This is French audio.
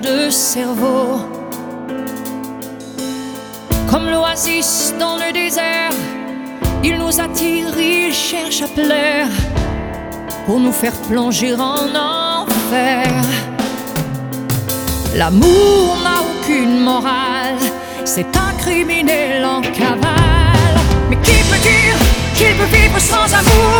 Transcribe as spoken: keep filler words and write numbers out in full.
de cerveau. Comme l'oasis dans le désert, il nous attire, il cherche à plaire pour nous faire plonger en enfer. L'amour n'a aucune morale, c'est un criminel en cavale. Mais qui peut dire qu'il peut vivre sans amour?